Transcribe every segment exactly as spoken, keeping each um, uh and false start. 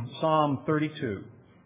Psalm thirty-two.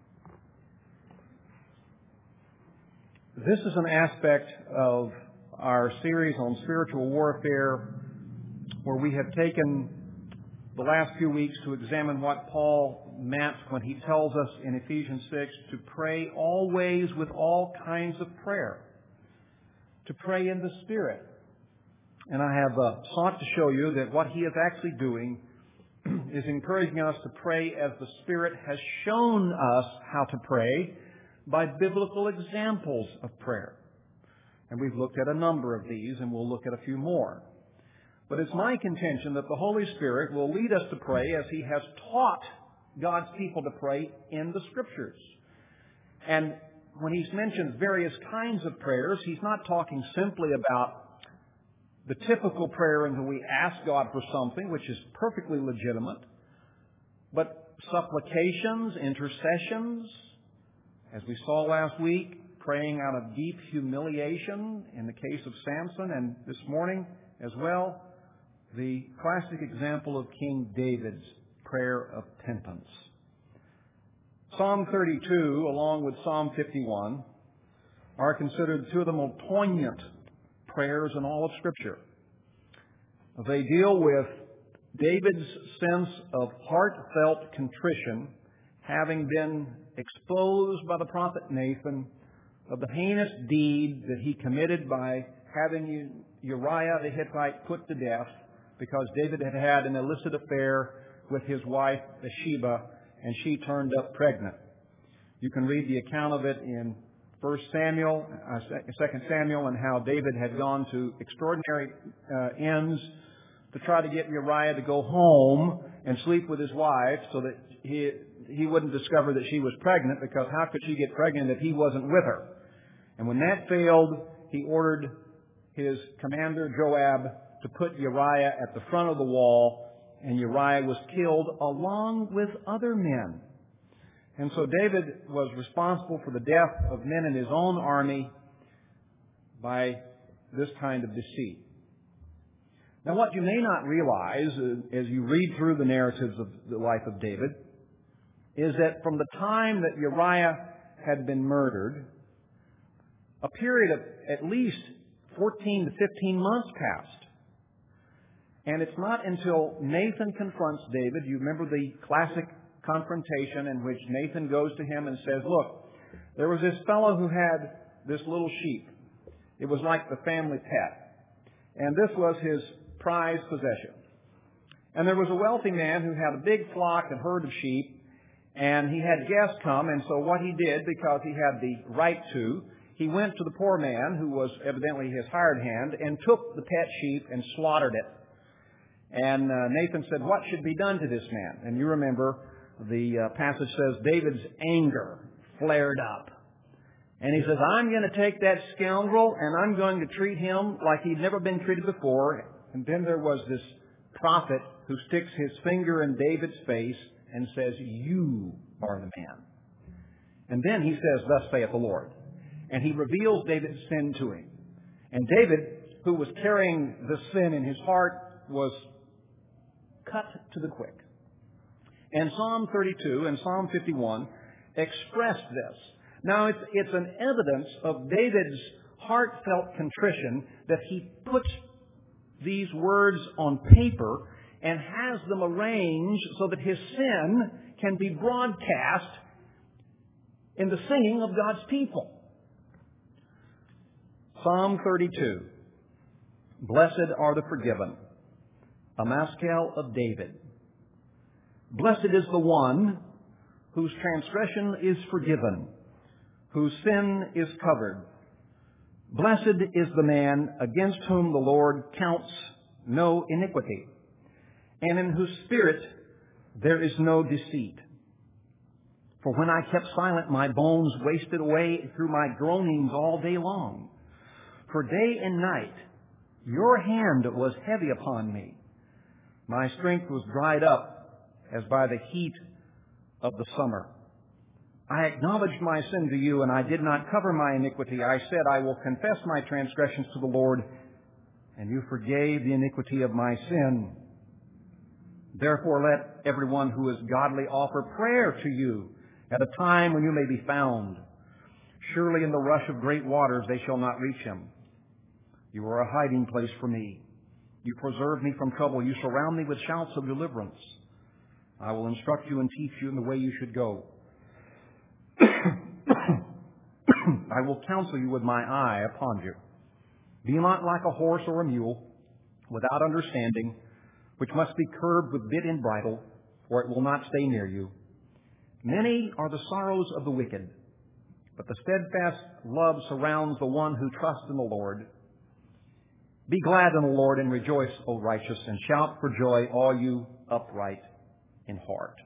This is an aspect of our series on spiritual warfare where we have taken the last few weeks to examine what Paul meant when he tells us in Ephesians six to pray always with all kinds of prayer, to pray in the Spirit. And I have uh, sought to show you that what he is actually doing is encouraging us to pray as the Spirit has shown us how to pray by biblical examples of prayer. And we've looked at a number of these, and we'll look at a few more. But it's my contention that the Holy Spirit will lead us to pray as He has taught God's people to pray in the Scriptures. And when He's mentioned various kinds of prayers, He's not talking simply about the typical prayer in which we ask God for something, which is perfectly legitimate, but supplications, intercessions, as we saw last week, praying out of deep humiliation in the case of Samson, and this morning as well, the classic example of King David's prayer of penitence. Psalm thirty-two, along with Psalm fifty-one, are considered two of the most poignant prayers in all of Scripture. They deal with David's sense of heartfelt contrition, having been exposed by the prophet Nathan of the heinous deed that he committed by having Uriah the Hittite put to death because David had had an illicit affair with his wife Bathsheba, and she turned up pregnant. You can read the account of it in First Samuel, uh, Second Samuel, and how David had gone to extraordinary uh, ends to try to get Uriah to go home and sleep with his wife so that he he wouldn't discover that she was pregnant, because how could she get pregnant if he wasn't with her? And when that failed, he ordered his commander Joab to put Uriah at the front of the wall, and Uriah was killed along with other men. And so David was responsible for the death of men in his own army by this kind of deceit. Now, what you may not realize uh, as you read through the narratives of the life of David is that from the time that Uriah had been murdered, a period of at least fourteen to fifteen months passed. And it's not until Nathan confronts David, you remember the classic confrontation in which Nathan goes to him and says, look, there was this fellow who had this little sheep. It was like the family pet. And this was his prized possession. And there was a wealthy man who had a big flock and herd of sheep, and he had guests come, and so what he did, because he had the right to, he went to the poor man, who was evidently his hired hand, and took the pet sheep and slaughtered it. And uh, Nathan said, what should be done to this man? And you remember the uh, passage says David's anger flared up. And he says, I'm going to take that scoundrel and I'm going to treat him like he'd never been treated before. And then there was this prophet who sticks his finger in David's face and says, you are the man. And then he says, thus saith the Lord. And he reveals David's sin to him. And David, who was carrying the sin in his heart, was cut to the quick. And Psalm thirty-two and Psalm fifty-one express this. Now, it's, it's an evidence of David's heartfelt contrition that he puts these words on paper and has them arranged so that his sin can be broadcast in the singing of God's people. Psalm thirty-two. Blessed are the forgiven. A maskil of David. Blessed is the one whose transgression is forgiven, whose sin is covered. Blessed is the man against whom the Lord counts no iniquity, and in whose spirit there is no deceit. For when I kept silent, my bones wasted away through my groanings all day long. For day and night your hand was heavy upon me. My strength was dried up as by the heat of the summer. I acknowledged my sin to you, and I did not cover my iniquity. I said, I will confess my transgressions to the Lord, and you forgave the iniquity of my sin. Therefore let everyone who is godly offer prayer to you at a time when you may be found. Surely in the rush of great waters they shall not reach him. You are a hiding place for me. You preserve me from trouble. You surround me with shouts of deliverance. I will instruct you and teach you in the way you should go. I will counsel you with my eye upon you. Be not like a horse or a mule without understanding, which must be curbed with bit and bridle, or it will not stay near you. Many are the sorrows of the wicked, but the steadfast love surrounds the one who trusts in the Lord. Be glad in the Lord and rejoice, O righteous, and shout for joy, all you upright in heart.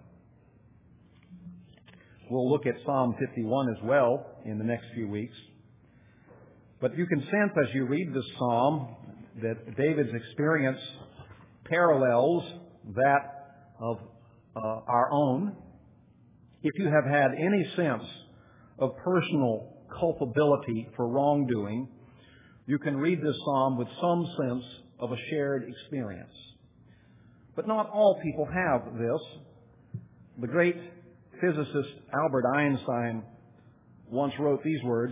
We'll look at Psalm fifty-one as well in the next few weeks. But you can sense as you read this psalm that David's experience parallels that of uh, our own. If you have had any sense of personal culpability for wrongdoing, you can read this psalm with some sense of a shared experience. But not all people have this. The great physicist Albert Einstein once wrote these words,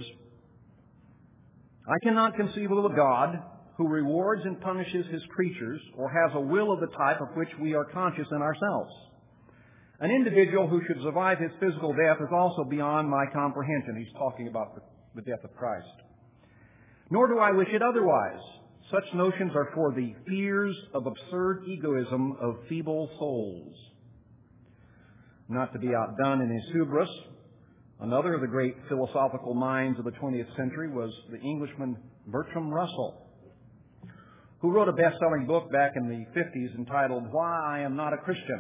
I cannot conceive of a God who rewards and punishes his creatures or has a will of the type of which we are conscious in ourselves. An individual who should survive his physical death is also beyond my comprehension. He's talking about the, the death of Christ. Nor do I wish it otherwise. Such notions are for the fears of absurd egoism of feeble souls. Not to be outdone in his hubris, another of the great philosophical minds of the twentieth century was the Englishman Bertrand Russell, who wrote a best-selling book back in the fifties entitled Why I Am Not a Christian.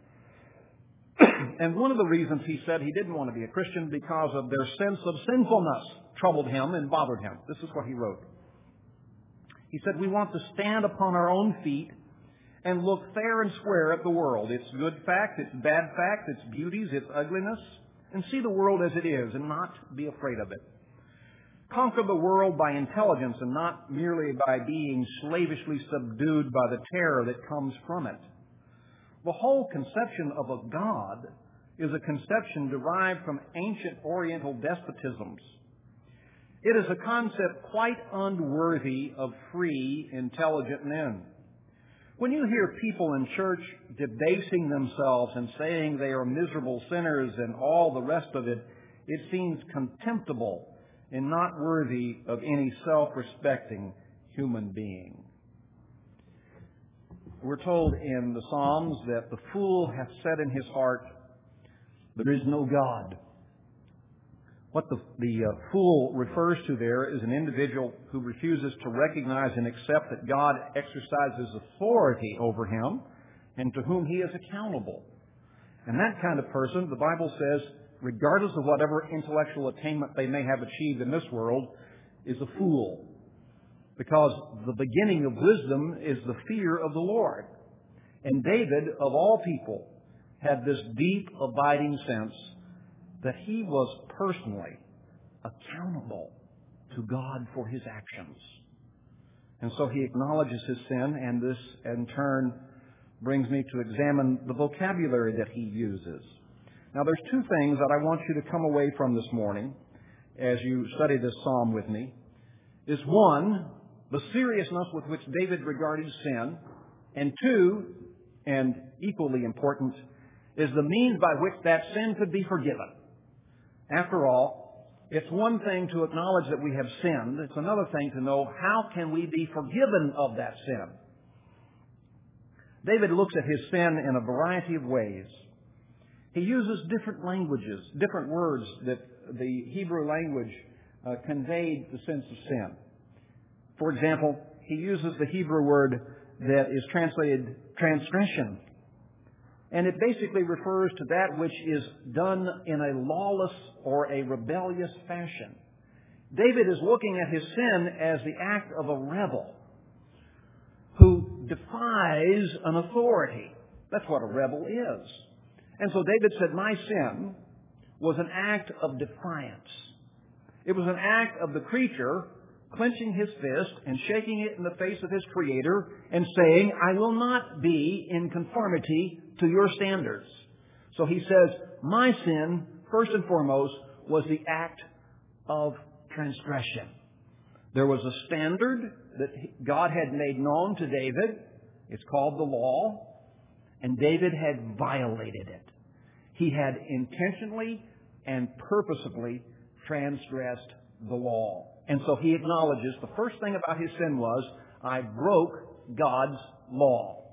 And one of the reasons he said he didn't want to be a Christian because of their sense of sinfulness troubled him and bothered him. This is what he wrote. He said, we want to stand upon our own feet and look fair and square at the world, its good facts, its bad facts, its beauties, its ugliness, and see the world as it is and not be afraid of it. Conquer the world by intelligence and not merely by being slavishly subdued by the terror that comes from it. The whole conception of a God is a conception derived from ancient Oriental despotisms. It is a concept quite unworthy of free, intelligent men. When you hear people in church debasing themselves and saying they are miserable sinners and all the rest of it, it seems contemptible and not worthy of any self-respecting human being. We're told in the Psalms that the fool hath said in his heart, there is no God. What the, the uh, fool refers to there is an individual who refuses to recognize and accept that God exercises authority over him and to whom he is accountable. And that kind of person, the Bible says, regardless of whatever intellectual attainment they may have achieved in this world, is a fool. Because the beginning of wisdom is the fear of the Lord. And David, of all people, had this deep, abiding sense that he was personally accountable to God for his actions. And so he acknowledges his sin, and this, in turn, brings me to examine the vocabulary that he uses. Now, there's two things that I want you to come away from this morning as you study this psalm with me. Is one, the seriousness with which David regarded sin, and two, and equally important, is the means by which that sin could be forgiven. After all, it's one thing to acknowledge that we have sinned. It's another thing to know how can we be forgiven of that sin. David looks at his sin in a variety of ways. He uses different languages, different words that the Hebrew language uh, conveyed the sense of sin. For example, he uses the Hebrew word that is translated transgression. And it basically refers to that which is done in a lawless or a rebellious fashion. David is looking at his sin as the act of a rebel who defies an authority. That's what a rebel is. And so David said, my sin was an act of defiance. It was an act of the creature clenching his fist and shaking it in the face of his Creator and saying, I will not be in conformity to your standards. So he says, my sin, first and foremost, was the act of transgression. There was a standard that God had made known to David. It's called the law. And David had violated it. He had intentionally and purposefully transgressed the law. And so he acknowledges the first thing about his sin was, I broke God's law.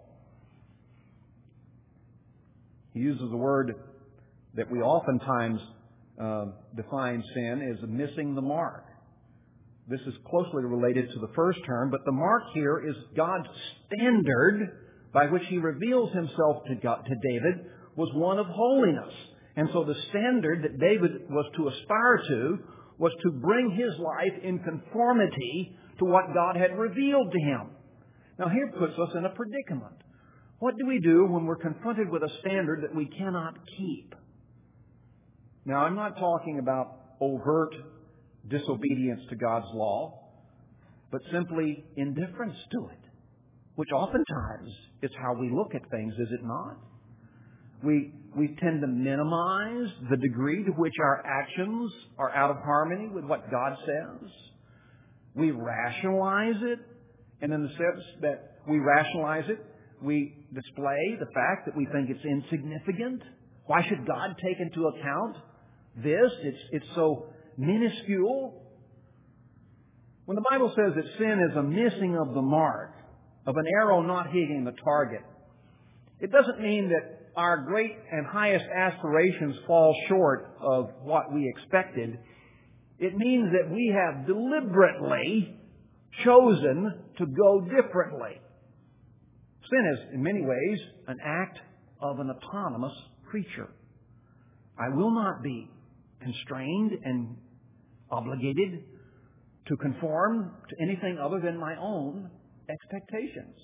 He uses a word that we oftentimes uh, define sin as missing the mark. This is closely related to the first term, but the mark here is God's standard by which he reveals himself to God, to David, was one of holiness. And so the standard that David was to aspire to was to bring his life in conformity to what God had revealed to him. Now here puts us in a predicament. What do we do when we're confronted with a standard that we cannot keep? Now I'm not talking about overt disobedience to God's law, but simply indifference to it, which oftentimes is how we look at things, is it not? We, we tend to minimize the degree to which our actions are out of harmony with what God says. We rationalize it, and in the sense that we rationalize it, we display the fact that we think it's insignificant. Why should God take into account this? It's, it's so minuscule. When the Bible says that sin is a missing of the mark, of an arrow not hitting the target, it doesn't mean that our great and highest aspirations fall short of what we expected. It means that we have deliberately chosen to go differently. Sin is, in many ways, an act of an autonomous creature. I will not be constrained and obligated to conform to anything other than my own expectations.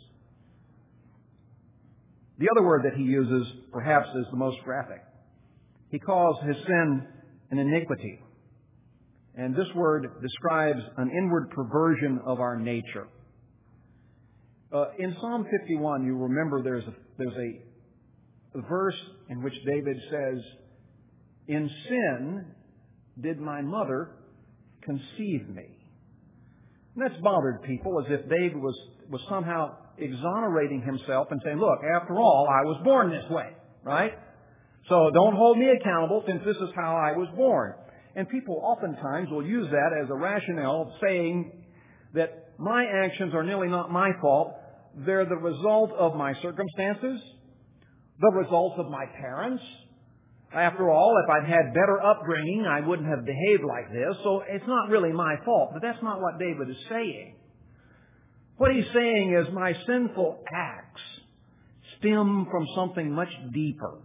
The other word that he uses, perhaps, is the most graphic. He calls his sin an iniquity. And this word describes an inward perversion of our nature. Uh, in Psalm fifty-one, you remember there's a, there's a, a verse in which David says, in sin did my mother conceive me. And that's bothered people, as if David was, was somehow exonerating himself and saying, look, after all, I was born this way, right? So don't hold me accountable since this is how I was born. And people oftentimes will use that as a rationale, saying that my actions are nearly not my fault. They're the result of my circumstances, the result of my parents. After all, if I'd had better upbringing, I wouldn't have behaved like this. So it's not really my fault. But that's not what David is saying. What he's saying is my sinful acts stem from something much deeper.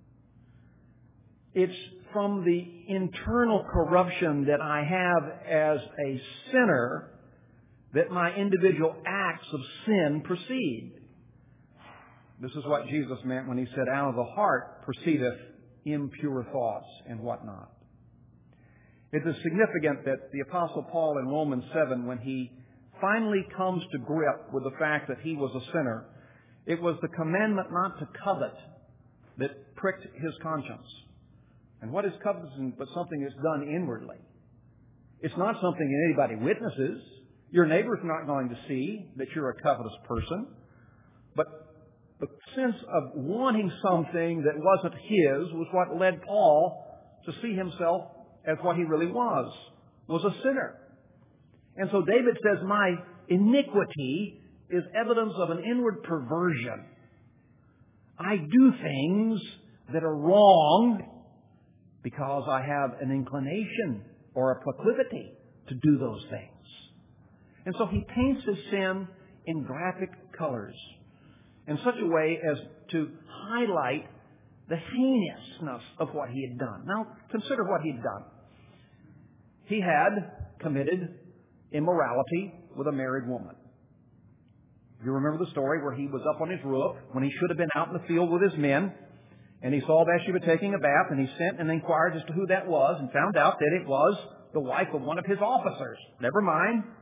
It's from the internal corruption that I have as a sinner that my individual acts of sin proceed. This is what Jesus meant when he said, out of the heart proceedeth impure thoughts and whatnot. It is significant that the Apostle Paul in Romans seven, when he finally comes to grip with the fact that he was a sinner, it was the commandment not to covet that pricked his conscience. And what is coveting but something that's done inwardly? It's not something that anybody witnesses. Your neighbor's not going to see that you're a covetous person. But the sense of wanting something that wasn't his was what led Paul to see himself as what he really was, was a sinner. And so David says, my iniquity is evidence of an inward perversion. I do things that are wrong because I have an inclination or a proclivity to do those things. And so he paints his sin in graphic colors in such a way as to highlight the heinousness of what he had done. Now, consider what he had done. He had committed immorality with a married woman. You remember the story where he was up on his roof when he should have been out in the field with his men, and he saw Bathsheba taking a bath, and he sent and inquired as to who that was, and found out that it was the wife of one of his officers. Never mind.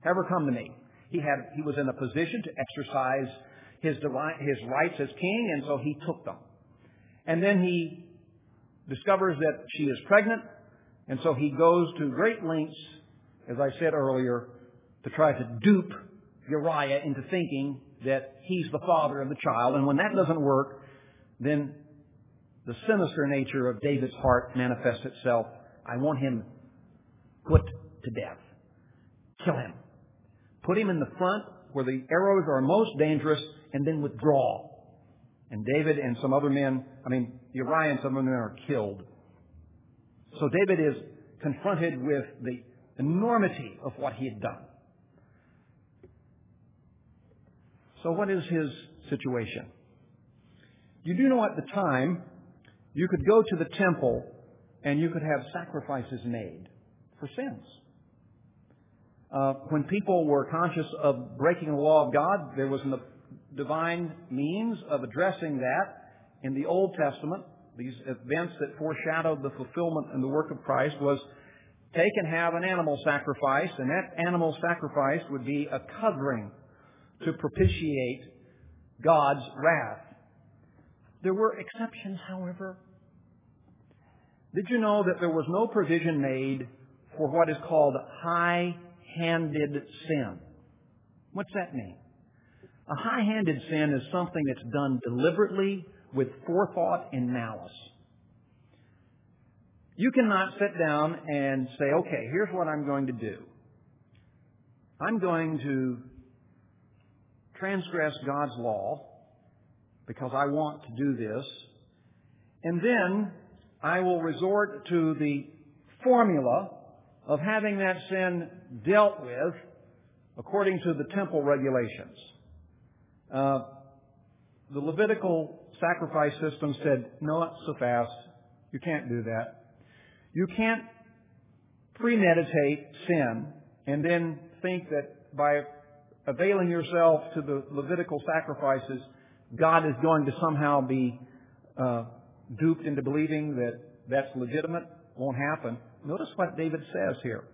Have her come to me. He had, he was in a position to exercise his divine, his rights as king, and so he took them. And then he discovers that she is pregnant, and so he goes to great lengths, as I said earlier, to try to dupe Uriah into thinking that he's the father of the child. And when that doesn't work, then the sinister nature of David's heart manifests itself. I want him put to death. Kill him. Put him in the front where the arrows are most dangerous, and then withdraw. And David and some other men, I mean, Uriah and some other men are killed. So David is confronted with the enormity of what he had done. So what is his situation? You do know at the time, you could go to the temple and you could have sacrifices made for sins. Uh, when people were conscious of breaking the law of God, there was a divine means of addressing that in the Old Testament. These events that foreshadowed the fulfillment and the work of Christ was take and have an animal sacrifice, and that animal sacrifice would be a covering to propitiate God's wrath. There were exceptions, however. Did you know that there was no provision made for what is called high-handed sin? What's that mean? A high-handed sin is something that's done deliberately with forethought and malice. You cannot sit down and say, okay, here's what I'm going to do. I'm going to transgress God's law because I want to do this, and then I will resort to the formula of having that sin dealt with according to the temple regulations. Uh, the Levitical sacrifice system said, no, not so fast. You can't do that. You can't premeditate sin and then think that by availing yourself to the Levitical sacrifices, God is going to somehow be uh, duped into believing that that's legitimate. Won't happen. Notice what David says here.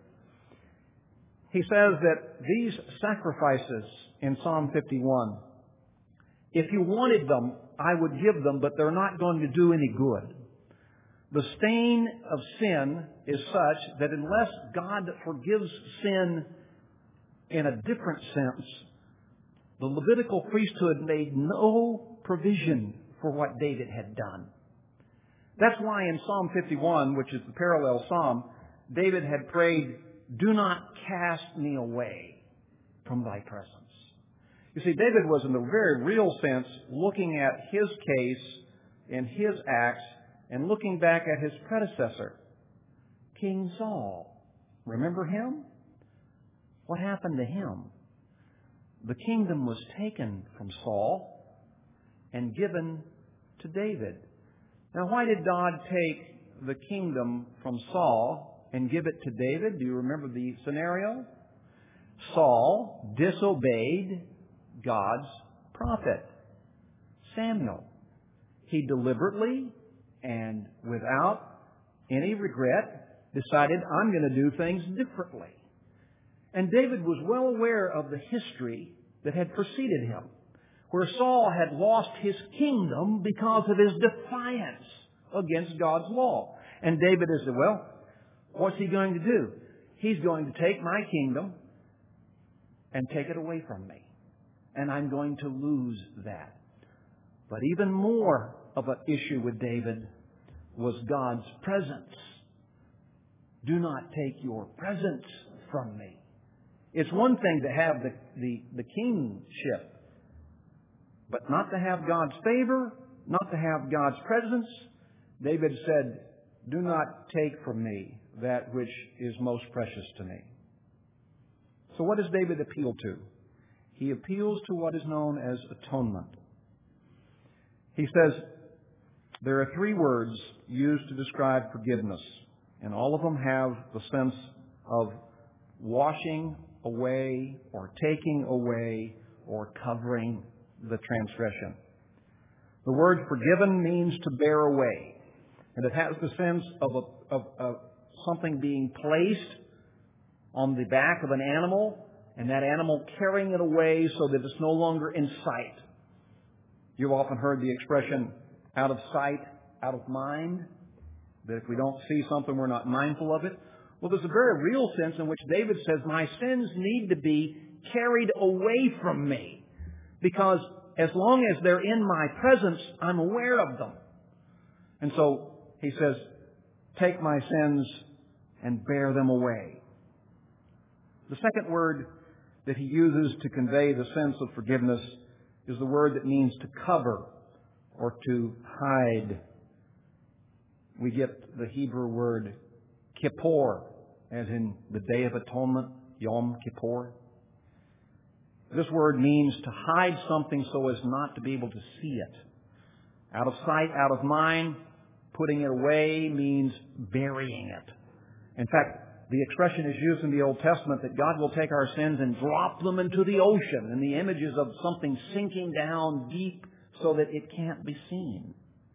He says that these sacrifices in Psalm fifty-one, if you wanted them, I would give them, but they're not going to do any good. The stain of sin is such that unless God forgives sin in a different sense, the Levitical priesthood made no provision for what David had done. That's why in Psalm fifty-one, which is the parallel psalm, David had prayed, do not cast me away from thy presence. You see, David was in the very real sense looking at his case and his acts and looking back at his predecessor, King Saul. Remember him? What happened to him? The kingdom was taken from Saul and given to David. Now, why did God take the kingdom from Saul and give it to David? Do you remember the scenario? Saul disobeyed God's prophet, Samuel. He deliberately and without any regret decided, I'm going to do things differently. And David was well aware of the history that had preceded him, where Saul had lost his kingdom because of his defiance against God's law. And David said, well, what's he going to do? He's going to take my kingdom and take it away from me. And I'm going to lose that. But even more of an issue with David was God's presence. Do not take your presence from me. It's one thing to have the, the, the kingship, but not to have God's favor, not to have God's presence. David said, do not take from me that which is most precious to me. So what does David appeal to? He appeals to what is known as atonement. He says there are three words used to describe forgiveness, and all of them have the sense of washing away or taking away or covering the transgression. The word forgiven means to bear away, and it has the sense of, a, of, of something being placed on the back of an animal and that animal carrying it away so that it's no longer in sight. You've often heard the expression, out of sight, out of mind, that if we don't see something, we're not mindful of it. Well, there's a very real sense in which David says, my sins need to be carried away from me, because as long as they're in my presence, I'm aware of them. And so he says, take my sins and bear them away. The second word that he uses to convey the sense of forgiveness is the word that means to cover or to hide. We get the Hebrew word kippur, as in the Day of Atonement, Yom Kippur. This word means to hide something so as not to be able to see it. Out of sight, out of mind, putting it away means burying it. In fact, the expression is used in the Old Testament that God will take our sins and drop them into the ocean, and the images of something sinking down deep so that it can't be seen.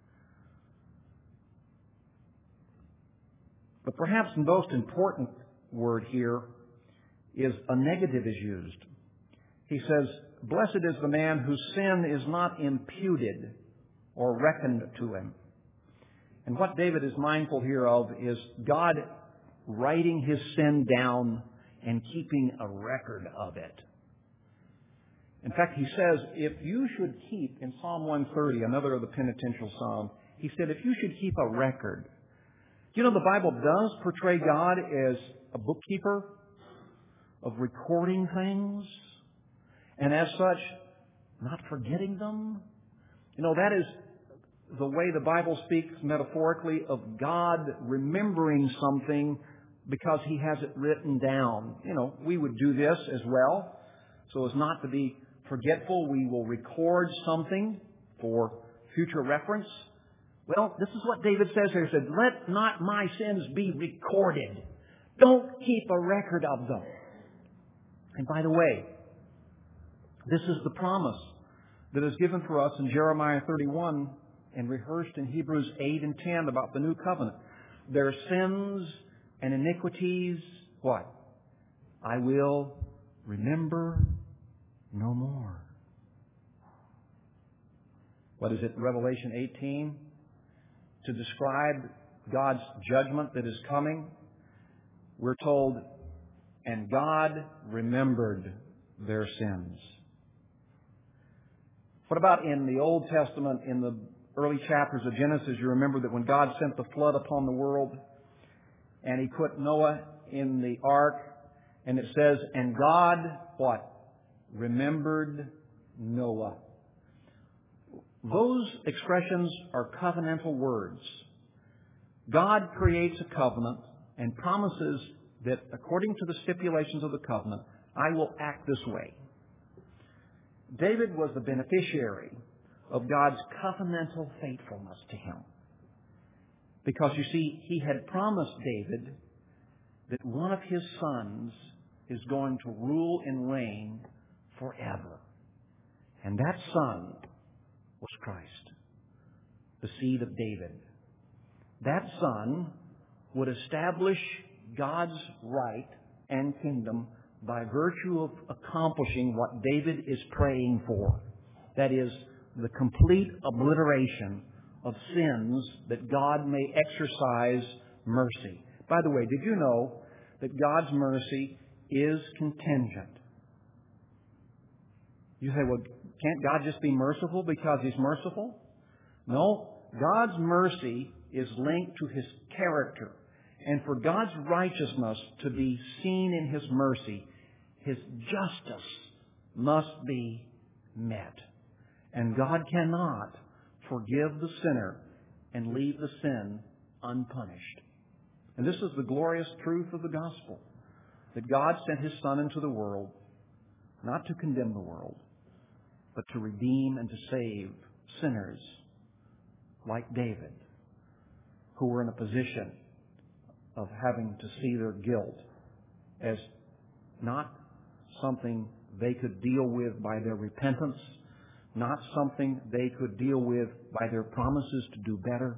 But perhaps the most important word here is a negative is used. He says, blessed is the man whose sin is not imputed or reckoned to him. And what David is mindful here of is God writing his sin down and keeping a record of it. In fact, he says, if you should keep, in Psalm one thirty, another of the penitential psalm, he said, if you should keep a record. You know, the Bible does portray God as a bookkeeper of recording things, and as such, not forgetting them. You know, that is the way the Bible speaks metaphorically of God remembering something because He has it written down. You know, we would do this as well. So as not to be forgetful, we will record something for future reference. Well, this is what David says here. He said, let not my sins be recorded. Don't keep a record of them. And by the way, this is the promise that is given for us in Jeremiah thirty-one and rehearsed in Hebrews eight and ten about the new covenant. Their sins and iniquities, what? I will remember no more. What is it, Revelation eighteen? To describe God's judgment that is coming, we're told, and God remembered their sins. What about in the Old Testament, in the early chapters of Genesis, you remember that when God sent the flood upon the world, and He put Noah in the ark, and it says, and God, what? Remembered Noah. Those expressions are covenantal words. God creates a covenant and promises that according to the stipulations of the covenant, I will act this way. David was the beneficiary of God's covenantal faithfulness to him. Because you see, he had promised David that one of his sons is going to rule and reign forever. And that son was Christ, the seed of David. That son would establish God's right and kingdom by virtue of accomplishing what David is praying for. That is, the complete obliteration of sins that God may exercise mercy. By the way, did you know that God's mercy is contingent? You say, well, can't God just be merciful because He's merciful? No, God's mercy is linked to His character. And for God's righteousness to be seen in His mercy, His justice must be met. And God cannot forgive the sinner and leave the sin unpunished. And this is the glorious truth of the gospel, that God sent His Son into the world, not to condemn the world, but to redeem and to save sinners like David, who were in a position of having to see their guilt as not something they could deal with by their repentance, not something they could deal with by their promises to do better.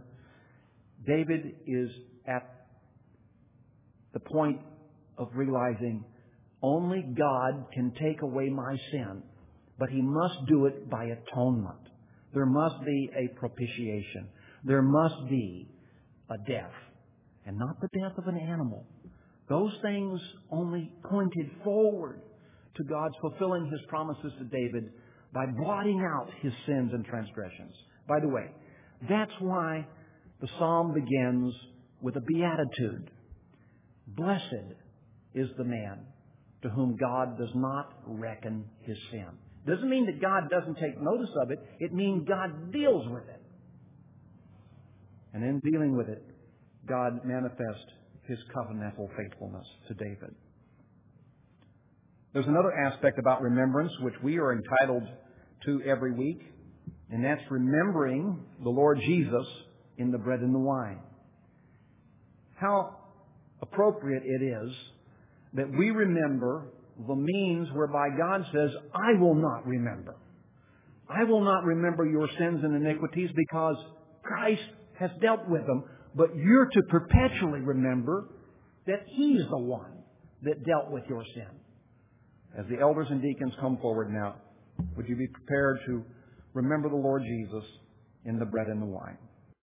David is at the point of realizing only God can take away my sin, but He must do it by atonement. There must be a propitiation. There must be a death, and not the death of an animal. Those things only pointed forward to God's fulfilling His promises to David by blotting out his sins and transgressions. By the way, that's why the psalm begins with a beatitude. Blessed is the man to whom God does not reckon his sin. Doesn't mean that God doesn't take notice of it. It means God deals with it. And in dealing with it, God manifests His covenantal faithfulness to David. There's another aspect about remembrance which we are entitled to every week, and that's remembering the Lord Jesus in the bread and the wine. How appropriate it is that we remember the means whereby God says, I will not remember. I will not remember your sins and iniquities because Christ has dealt with them, but you're to perpetually remember that He's the one that dealt with your sin. As the elders and deacons come forward now, would you be prepared to remember the Lord Jesus in the bread and the wine?